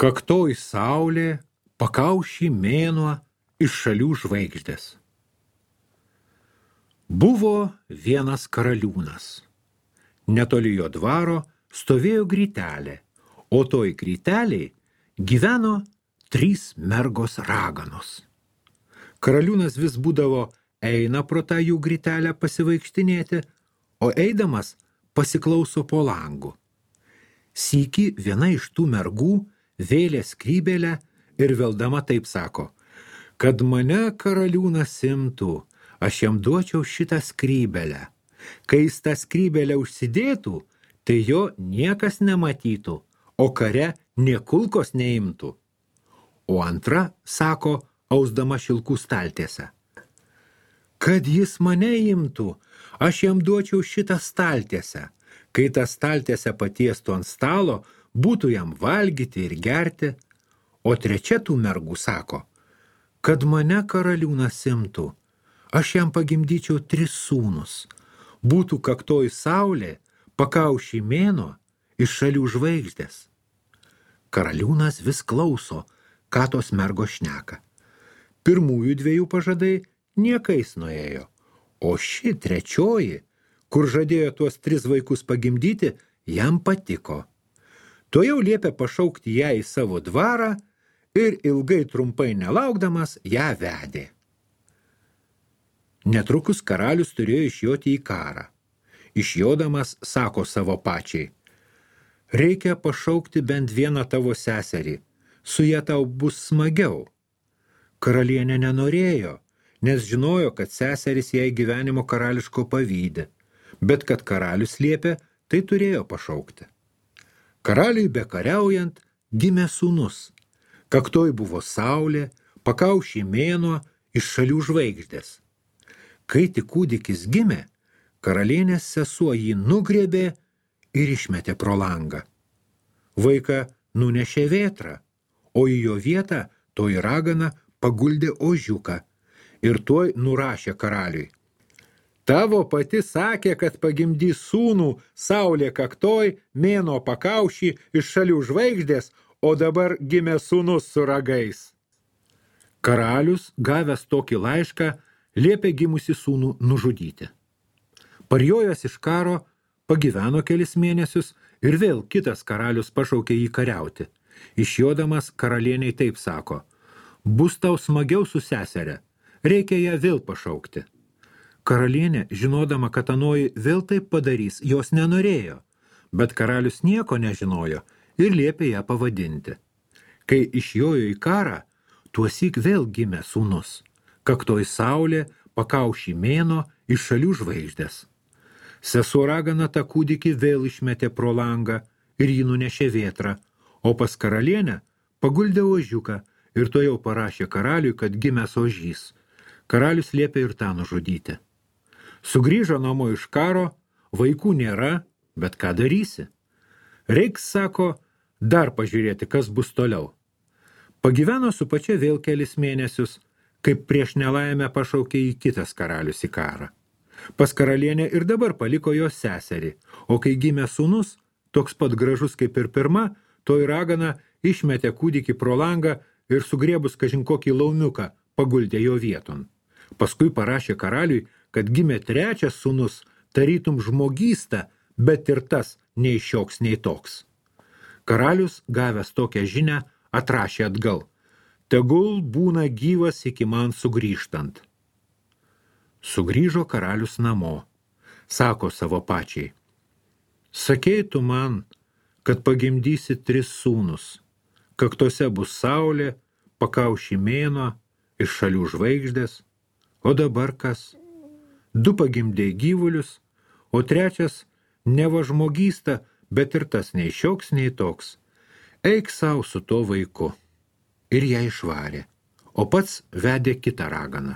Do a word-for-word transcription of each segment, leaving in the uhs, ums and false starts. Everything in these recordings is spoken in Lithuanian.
Kaktoj saulė, pakaušį mėnuo, iš šalių žvaigždės. Buvo vienas karaliūnas. Netoli jo dvaro stovėjo grytelė, o toj grytelėj gyveno trys mergos raganos. Karaliūnas vis būdavo eina pro tą jų grytelę pasivaikštinėti, o eidamas pasiklauso po langu. Sykį viena iš tų mergų vėlė skrybėlę ir veldama taip sako: kad mane karaliūnas imtų, aš jam duočiau šitą skrybėlę. Kai jis tą skrybėlę užsidėtų, tai jo niekas nematytų, o kare nė kulkos neimtų. O antra sako, ausdama šilkų staltiesę: kad jis mane imtų, aš jam duočiau šitą staltiesę. Kai tą staltiesę patiestų ant stalo, būtų jam valgyti ir gerti. O trečia tų mergų sako: kad mane karaliūnas imtų, aš jam pagimdyčiau tris sūnus. Būtų kaktoj saulė, pakaušį mėnuo, iš šalių žvaigždės. Karaliūnas vis klauso, ką tos mergos šneka. Pirmųjų dviejų pažadai niekais nuėjo, o ši trečioji, kur žadėjo tuos tris vaikus pagimdyti, jam patiko. Tuojau liepė pašaukti ją į savo dvarą ir ilgai trumpai nelaukdamas ją vedė. Netrukus karalius turėjo išjoti į karą. Išjodamas sako savo pačiai: reikia pašaukti bent vieną tavo seserį, su ja tau bus smagiau. Karalienė nenorėjo, nes žinojo, kad seseris jai gyvenimo karališko pavydi, bet kad karalius liepė, tai turėjo pašaukti. Karaliui bekariaujant gimė sūnus. Kaktoj buvo saulė, pakaušį mėnuo, iš šalių žvaigždės. Kai tik kūdikis gimė, karalienės sesuo jį nugriebė ir išmetė pro langą. Vaiką nunešė vėtrą, o į jo vietą toji ragana paguldė ožiuką ir tuoj nurašė karaliui: tavo pati sakė, kad pagimdys sūnų, saulė kaktoj, mėnuo pakaušį, iš šalių žvaigždės, o dabar gimė sūnus su ragais. Karalius, gavęs tokį laišką, liepė gimusi sūnų nužudyti. Parjojęs iš karo, pagyveno kelis mėnesius ir vėl kitas karalius pašaukė jį kariauti. Išjodamas karalieniai taip sako: bus tau smagiau su seserė, reikia ją vėl pašaukti. Karalienė, žinodama, kad anoji vėl taip padarys, jos nenorėjo, bet karalius nieko nežinojo ir liepė ją pavadinti. Kai išjojo į karą, tuosyk vėl gimė sūnus. Kaktoj saulė, pakaušį mėnuo, iš šalių žvaigždės. Sesuo ragana tą kūdikį vėl išmetė pro langą ir jį nunešė vėtrą, o pas karalienę paguldė ožiuką ir tuojau parašė karaliui, kad gimęs ožys. Karalius liepė ir tą nužudyti. Sugrįžo namo iš karo, vaikų nėra, bet ką darysi? Reiks, sako, dar pažiūrėti, kas bus toliau. Pagyveno su pačia vėl kelis mėnesius, kaip prieš nelaimę pašaukė į kitas karalius į karą. Pas karalienę ir dabar paliko jos seserį, o kai gimė sūnus, toks pat gražus kaip ir pirma, toj ragana išmetė kūdikį pro langą ir sugriebus kažin kokį laumiuką paguldė jo vieton. Paskui parašė karaliui, kad gimė trečias sūnus, tarytum žmogysta, bet ir tas nei šioks, nei toks. Karalius, gavęs tokią žinią, atrašė atgal: tegul būna gyvas iki man sugrįžtant. Sugrįžo karalius namo. Sako savo pačiai: sakei tu man, kad pagimdysi tris sūnus. Kaktose bus saulė, pakaušį mėnuo, iš šalių žvaigždės. O dabar kas? Du pagimdei gyvulius, o trečias neva žmogysta, bet ir tas nei šioks, nei toks. Eik sau su to vaiku. Ir ją išvarė, o pats vedė kitą raganą.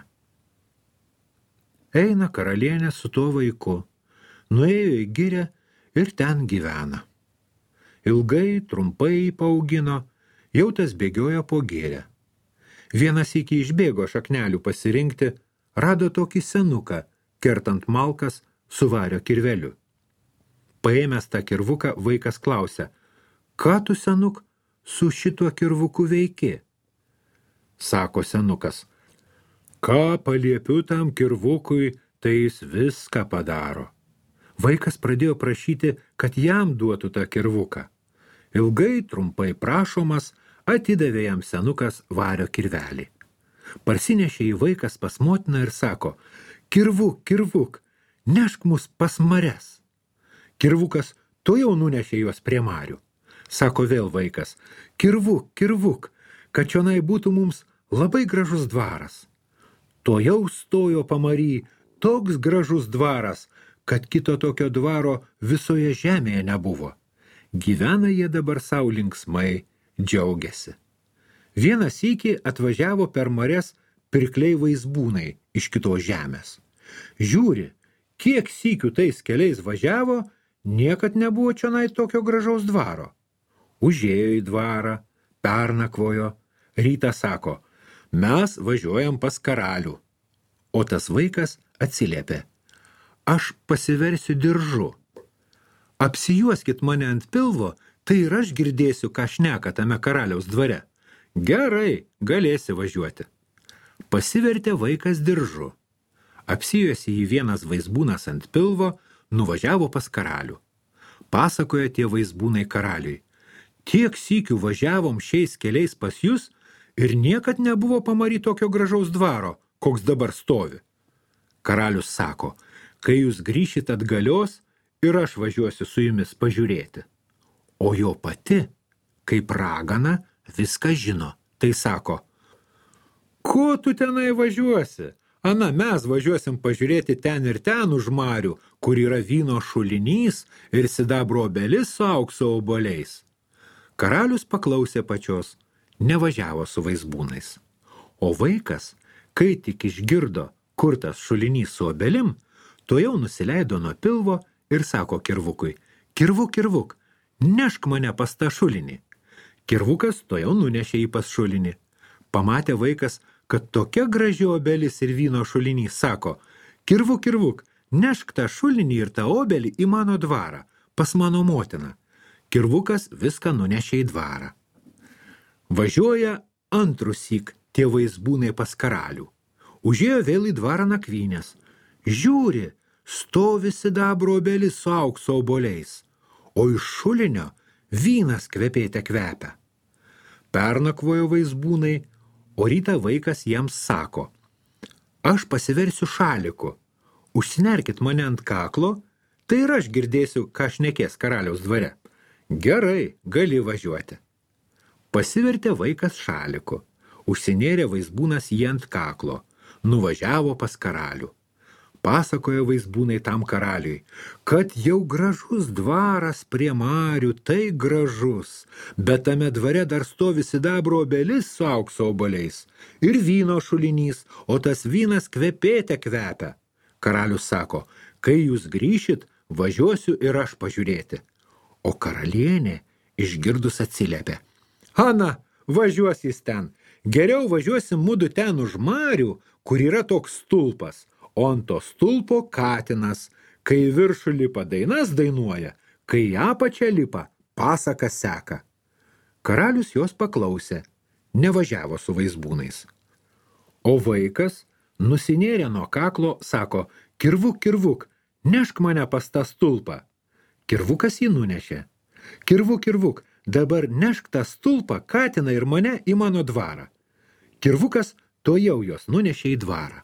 Eina karalienė su tuo vaiku, nuėjo į girią ir ten gyvena. Ilgai, trumpai paaugino, jau tas bėgiojo po girią. Vienas iki išbėgo šaknelių pasirinkti, rado tokį senuką, kertant malkas su vario kirveliu. Paėmęs tą kirvuką, vaikas klausia: ką tu, senuk, su šituo kirvuku veiki? Sako senukas, ką paliepiu tam kirvukui, tai jis viską padaro. Vaikas pradėjo prašyti, kad jam duotų tą kirvuką. Ilgai, trumpai prašomas, atidavė jam senukas vario kirvelį. Parsinešė į vaikas pas motiną ir sako, kirvuk, kirvuk, nešk mus pas mares. Kirvukas to jau nunešė juos prie marių. Sako vėl vaikas, kirvuk, kirvuk, kad čionai būtų mums labai gražus dvaras. To jau stojo pamary toks gražus dvaras, kad kito tokio dvaro visoje žemėje nebuvo. Gyvena jie dabar sau linksmai, džiaugiasi. Vieną sykį atvažiavo per mares pirkliai vaizbūnai iš kitos žemės. Žiūri, kiek sykių tais keliais važiavo, niekad nebuvo čionai tokio gražaus dvaro. Užėjo į dvarą, pernakvojo, rytą sako, mes važiuojam pas karalių. O tas vaikas atsiliepė, aš pasiversiu diržu. Apsijuoskit mane ant pilvo, tai ir aš girdėsiu, ką šneka tame karaliaus dvare. Gerai, galėsi važiuoti. Pasivertė vaikas diržu. Apsijuosi jį vienas vaizbūnas ant pilvo, nuvažiavo pas karalių. Pasakoja tie vaizbūnai karaliui. Tiek sykių važiavom šiais keliais pas jūs ir niekad nebuvo pamary tokio gražaus dvaro, koks dabar stovi. Karalius sako, kai jūs grįšit atgalios ir aš važiuosiu su jumis pažiūrėti. O jo pati, kaip ragana, viską žino. Tai sako, ko tu tenai važiuosi? Ana, mes važiuosim pažiūrėti ten ir ten už marių, kur yra vyno šulinys ir sidabro obelis su aukso obuoliais. Karalius paklausė pačios, nevažiavo su vaizbūnais. O vaikas, kai tik išgirdo, kur tas šulinys su obelim, to jau nusileido nuo pilvo ir sako kirvukui, kirvuk, kirvuk, nešk mane pas tą šulinį. Kirvukas to jau nunešė į pas šulinį. Pamatė vaikas, kad tokia graži obelis ir vyno šulinys, sako, kirvuk, kirvuk, nešk tą šulinį ir tą obelį į mano dvarą, pas mano motiną. Kirvukas viską nunešė į dvarą. Važiuoja antrussyk tie vaizbūnai pas karalių. Užėjo vėl į dvarą nakvynės. Žiūri, stovi sidabro obelis su aukso obuoliais, o iš šulinio vynas kvepėte kvepia. Pernakvojo vaizbūnai, o rytą vaikas jiems sako, aš pasiversiu šaliku, užsinerkit mane ant kaklo, tai ir aš girdėsiu, ką šnekės karaliaus dvare. Gerai, gali važiuoti. Pasivertė vaikas šaliku, užsinėrė vaizbūnas jį ant kaklo, nuvažiavo pas karalių. Pasakoja vaizbūnai tam karaliui, kad jau gražus dvaras prie marių, tai gražus, bet tame dvare dar stovi sidabro obelis su aukso obuoliais ir vyno šulinys, o tas vynas kvepėte kvepia. Karalius sako, kai jūs grįšit, važiuosiu ir aš pažiūrėti. O karalienė išgirdus atsiliepė. Ana, važiuos jis ten. Geriau važiuosim mudu ten už marių, kur yra toks stulpas, o ant to stulpo katinas, kai viršų lipa dainas dainuoja, kai į apačią lipa, pasaka seka. Karalius jos paklausė, nevažiavo su vaizbūnais. O vaikas, nusinėrė nuo kaklo, sako, kirvuk, kirvuk, nešk mane pas tą stulpą. Kirvukas jį nunešė. Kirvuk, kirvuk, dabar nešk tą stulpą, katiną ir mane į mano dvarą. Kirvukas to jau jos nunešė į dvarą.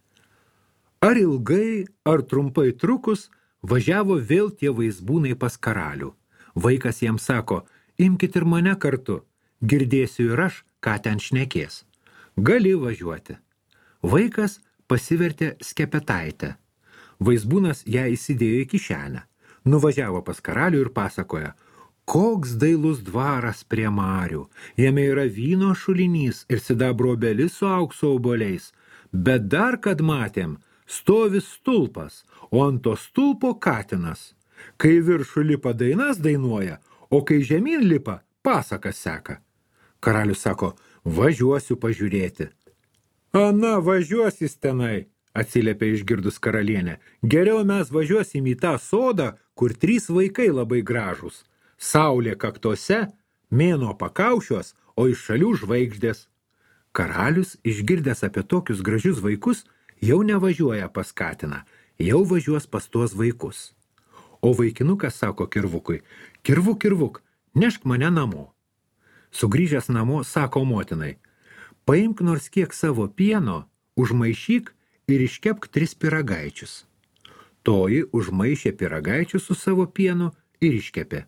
Ar ilgai, ar trumpai trukus, važiavo vėl tie vaizbūnai pas karalių. Vaikas jiems sako, imkit ir mane kartu, girdėsiu ir aš, ką ten šnekės. Gali važiuoti. Vaikas pasivertė skepetaitę. Vaizbūnas ją įsidėjo į kišenę. Nuvažiavo pas karalių ir pasakoja, koks dailus dvaras prie marių, jame yra vyno šulinys ir sidabro obelis su aukso obuoliais, bet dar kad matėm, stovi stulpas, o ant to stulpo katinas. Kai viršų lipa dainas dainuoja, o kai žemyn lipa, pasakas seka. Karalius sako, važiuosiu pažiūrėti. Ana, važiuos jis tenai, atsiliepė išgirdus karalienę. Geriau mes važiuosim į tą sodą, kur trys vaikai labai gražūs. Saulė kaktose, mėnuo pakaušios, o iš šalių žvaigždės. Karalius, išgirdęs apie tokius gražius vaikus, jau nevažiuoja pas katiną, jau važiuos pas tuos vaikus. O vaikinukas sako kirvukui, kirvuk, kirvuk, nešk mane namo. Sugrįžęs namo, sako motinai, paimk nors kiek savo pieno, užmaišyk ir iškepk tris pyragaičius. Toji užmaišė pyragaičius su savo pienu ir iškepė.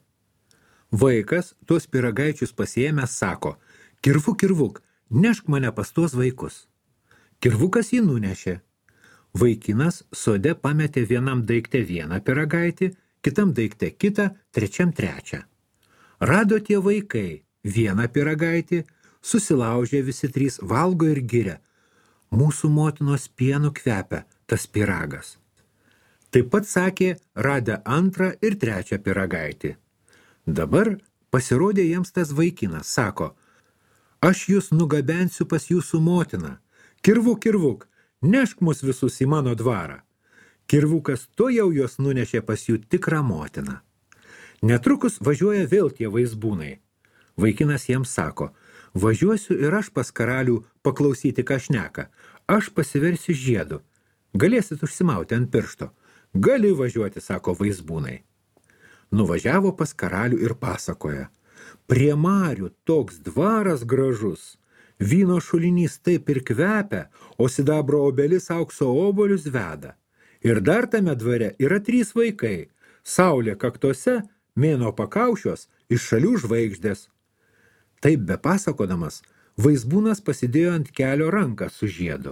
Vaikas tuos pyragaičius pasiėmęs sako, kirvuk, kirvuk, nešk mane pas tuos vaikus. Kirvukas jį nunešė. Vaikinas sode pametė vienam daikte vieną pyragaitį, kitam daikte kitą, trečiam trečią. Rado tie vaikai vieną pyragaitį, susilaužė visi trys, valgo ir giria. Mūsų motinos pienu kvepia tas pyragas. Taip pat sakė, radę antrą ir trečią pyragaitį. Dabar pasirodė jiems tas vaikinas, sako, aš jūs nugabensiu pas jūsų motiną. Kirvuk, kirvuk, nešk mus visus į mano dvarą. Kirvukas to jau jos nunešė pas jų tikrą motiną. Netrukus važiuoja vėl tie vaizbūnai. Vaikinas jiems sako, važiuosiu ir aš pas karalių paklausyti, ką šneka. Aš pasiversiu žiedu. Galėsit užsimauti ant piršto. Gali važiuoti, sako vaizbūnai. Nuvažiavo pas karalių ir pasakoja. Prie marių toks dvaras gražus. Vyno šulinys taip ir kvepia, o sidabro obelis aukso obolius veda. Ir dar tame dvare yra trys vaikai. Saulė kaktose, mėno pakaušios, iš šalių žvaigždės. Taip bepasakodamas, vaizbūnas pasidėjo ant kelio ranką su žiedu.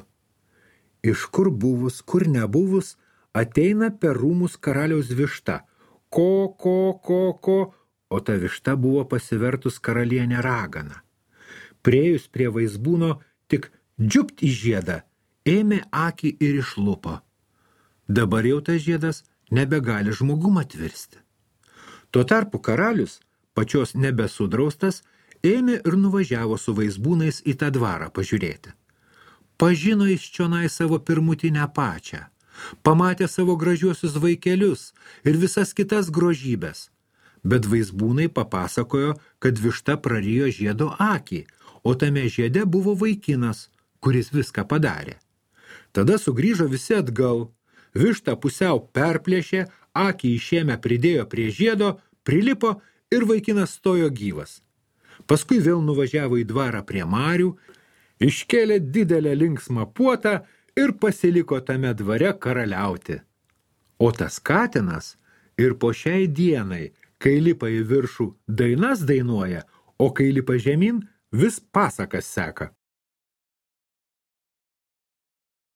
Iš kur buvus, kur nebuvus, ateina per rūmus karaliaus višta. Ko, ko, ko, ko, o ta višta buvo pasivertus karalienė ragana. Priėjus prie vaizbūno, tik džiupt į žiedą, ėmė akį ir išlupo. Dabar jau tas žiedas nebegali žmogum atvirsti. Tuo tarpu karalius, pačios nebesudraustas, ėmė ir nuvažiavo su vaizbūnais į tą dvarą pažiūrėti. Pažino jis čionai savo pirmutinę pačią, pamatė savo gražiuosius vaikelius ir visas kitas grožybės. Bet vaizbūnai papasakojo, kad višta prarijo žiedo akį, o tame žiede buvo vaikinas, kuris viską padarė. Tada sugrįžo visi atgal, vištą pusiau perplėšė, akį išėmę pridėjo prie žiedo, prilipo ir vaikinas stojo gyvas. Paskui vėl nuvažiavo į dvarą prie marių, iškėlė didelę linksmą puotą ir pasiliko tame dvare karaliauti. O tas katinas ir po šiai dienai, kai lipa į viršų, dainas dainuoja, o kai lipa žemyn, vis pasakas seka.